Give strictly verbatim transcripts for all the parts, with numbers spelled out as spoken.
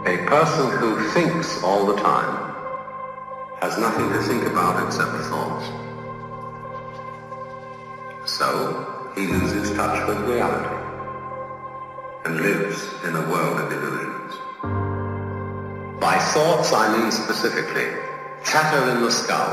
A person who thinks all the time has nothing to think about except thoughts. So, he loses touch with reality and lives in a world of illusions. By thoughts, I mean specifically chatter in the skull,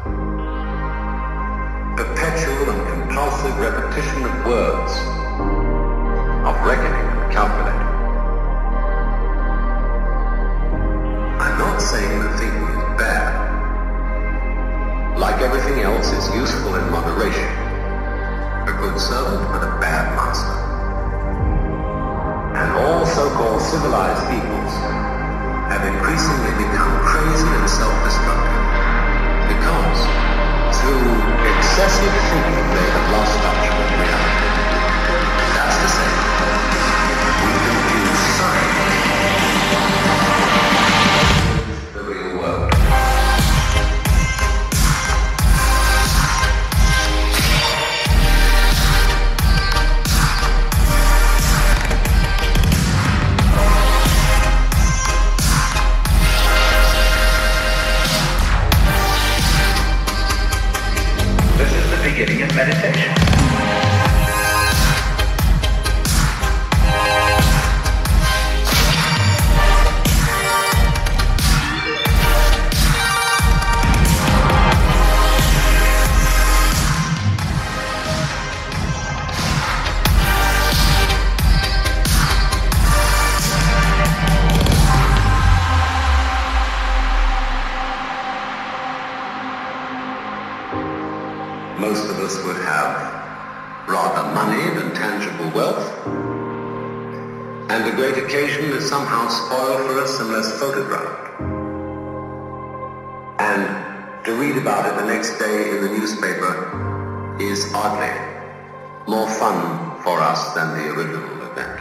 perpetual and compulsive repetition of words, of reckoning and calculating. I'm not saying that thinking is bad. Like everything else, it's useful in moderation. A good servant but a bad master. And all so-called civilized peoples have increasingly become crazy and self-destructive because through excessive thinking they have lost touch with reality. That's to say, we confuse science with the real world. Beginning of meditation. Most of us would have rather money than tangible wealth, and a great occasion is somehow spoiled for us unless photographed. And to read about it the next day in the newspaper is oddly more fun for us than the original event.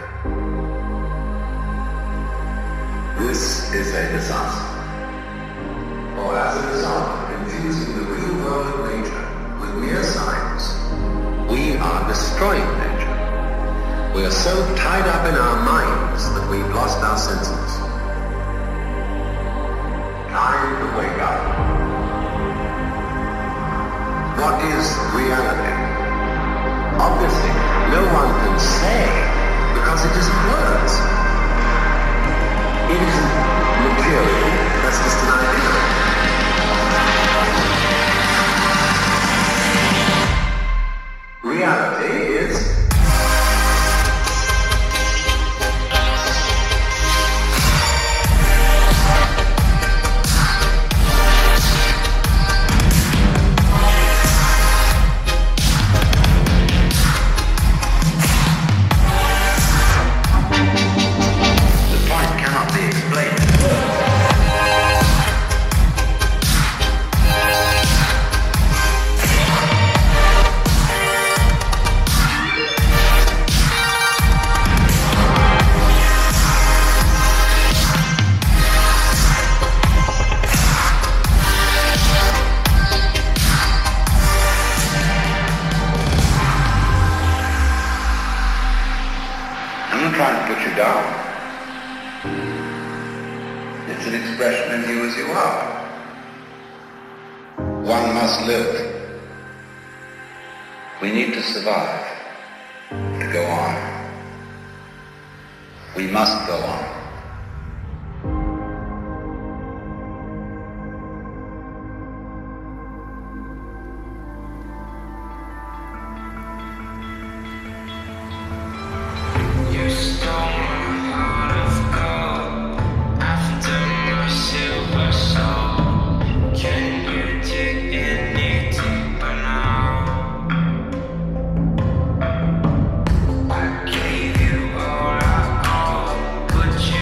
This is a disaster. For as a result of confusing the real world of nature with mere science, we are destroying nature. We are so tied up in our minds that we've lost our senses. Time to wake up. What is reality? Obviously, no one can say because it isn't words. It isn't material, that's just an idea. Reality is the point cannot be explained. I'm not trying to put you down. It's an expression of you as you are. One must live. We need to survive, to go on. We must go on. You stole my heart of gold after my silver soul. Can you dig any deeper now? I gave you all I own, but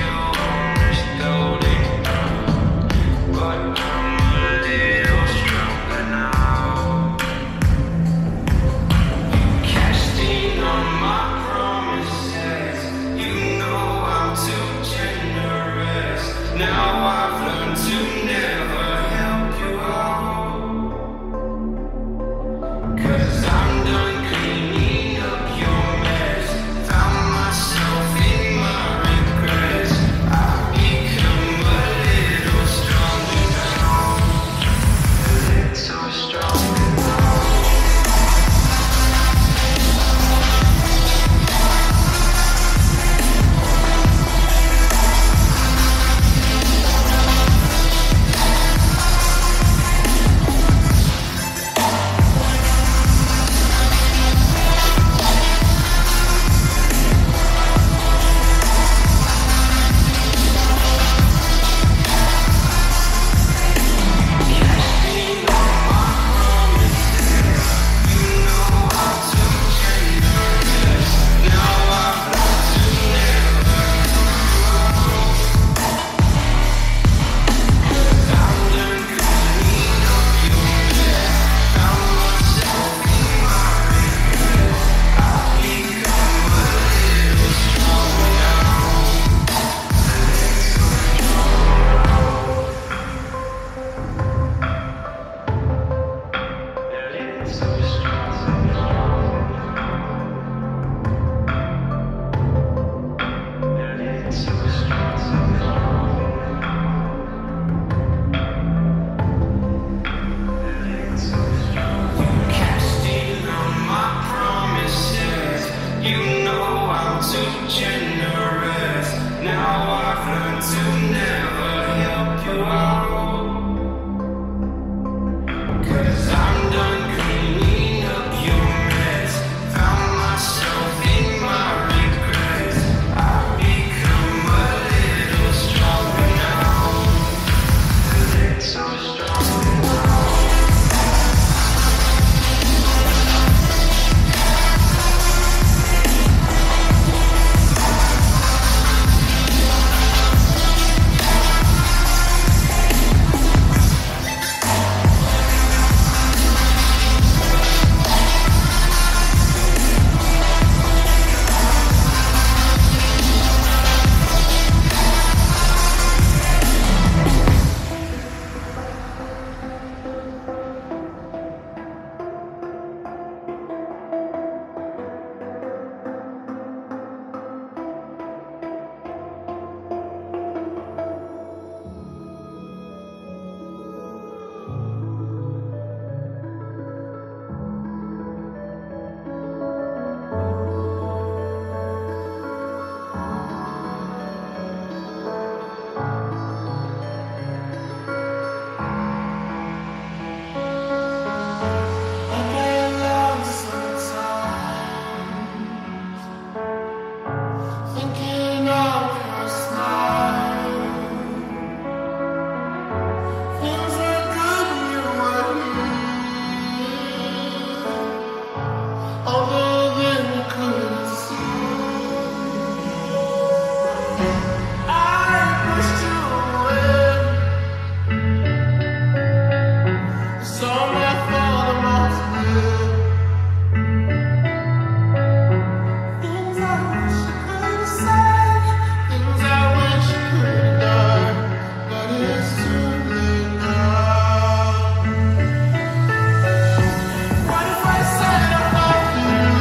What if I said I love you?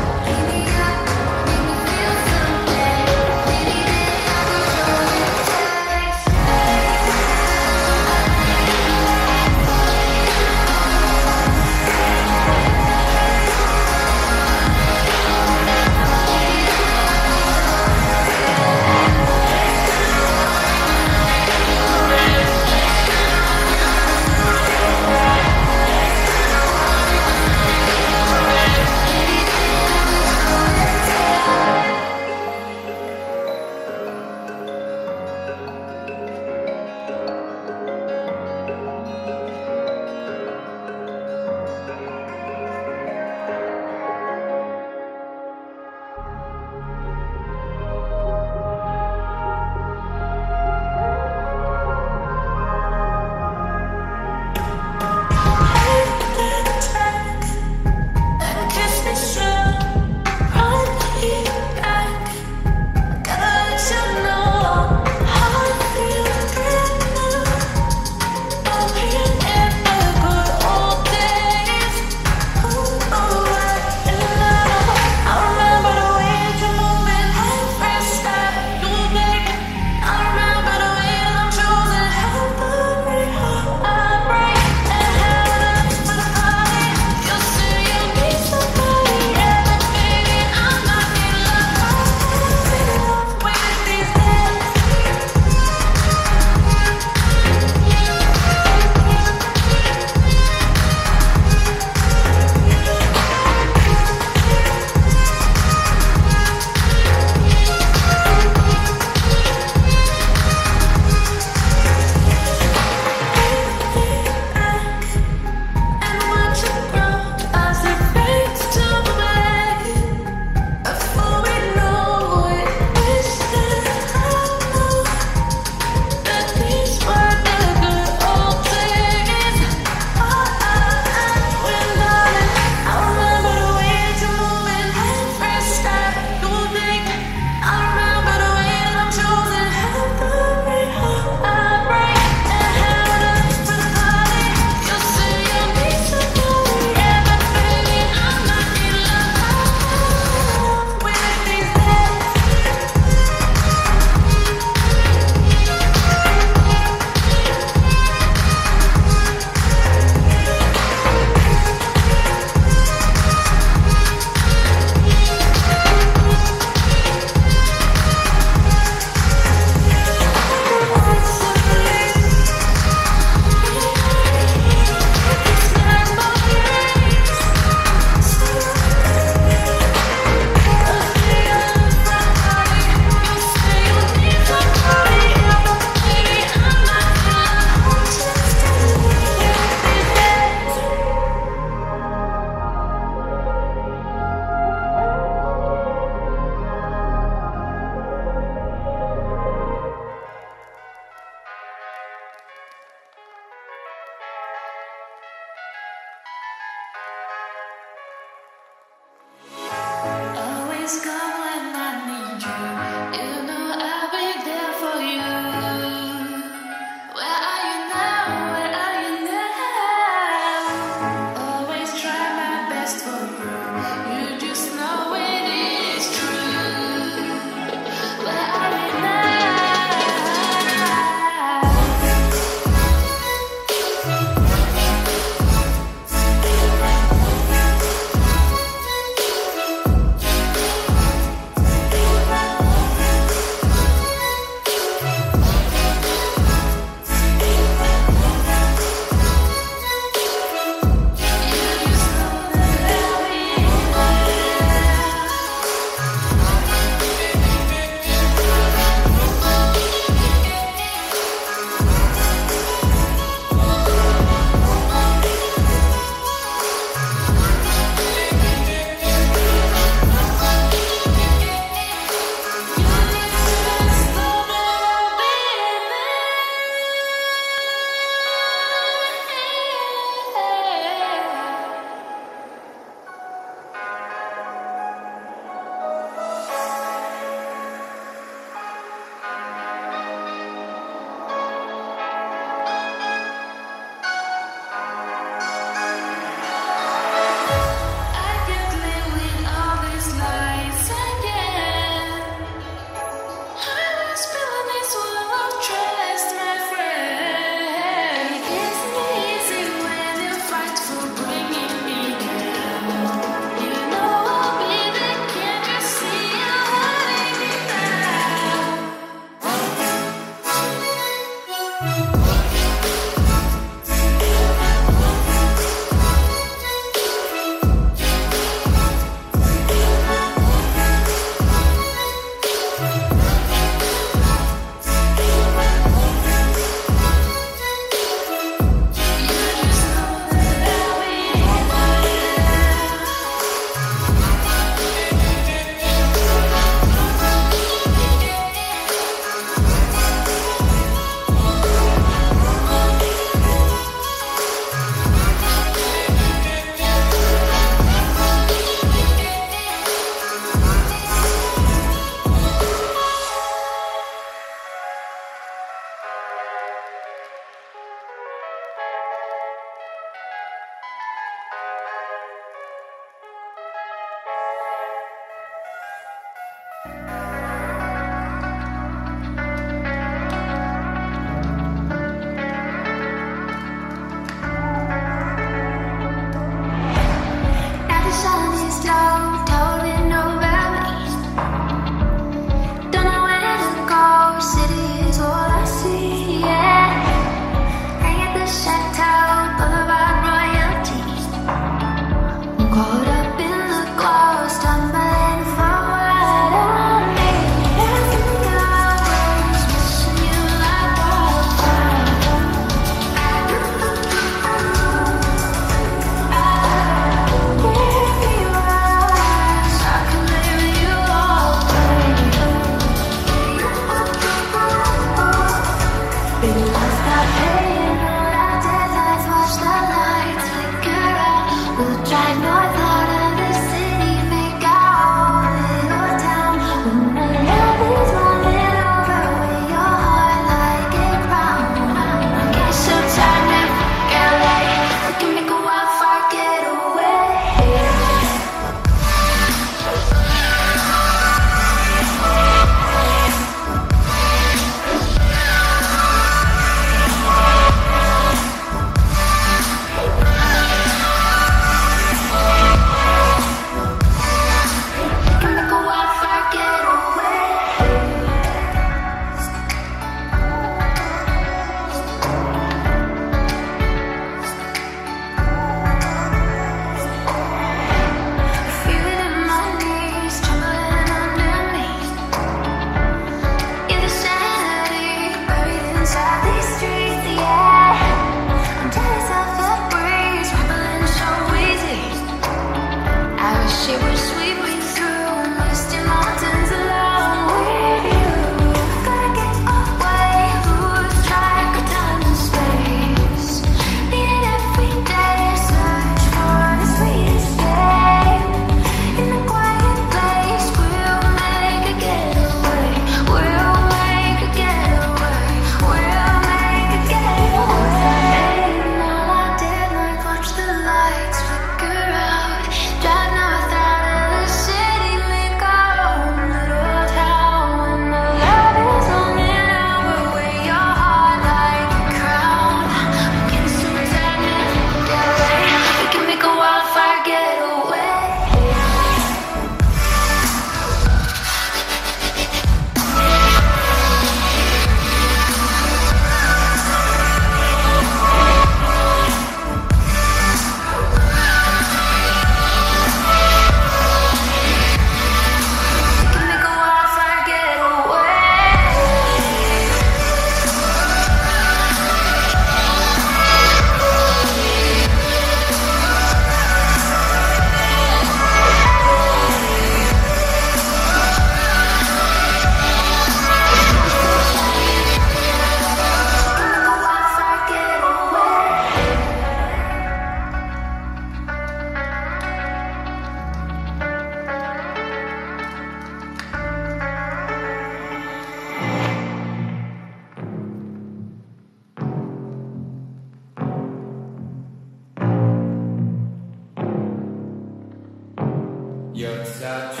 Your touch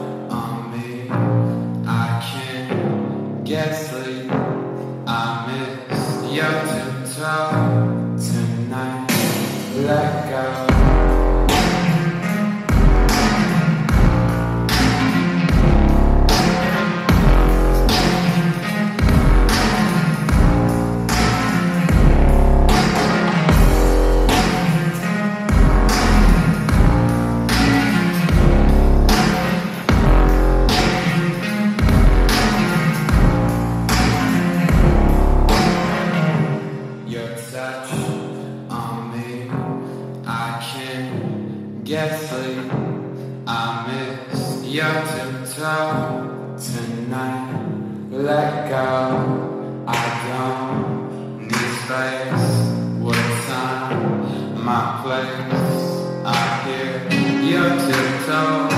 on me, I can't get sleep. I miss your tiptoe tonight. Let go. Get sleep, I miss your tiptoe tonight. Let go, I don't need space. What time, my place, I hear your tiptoe.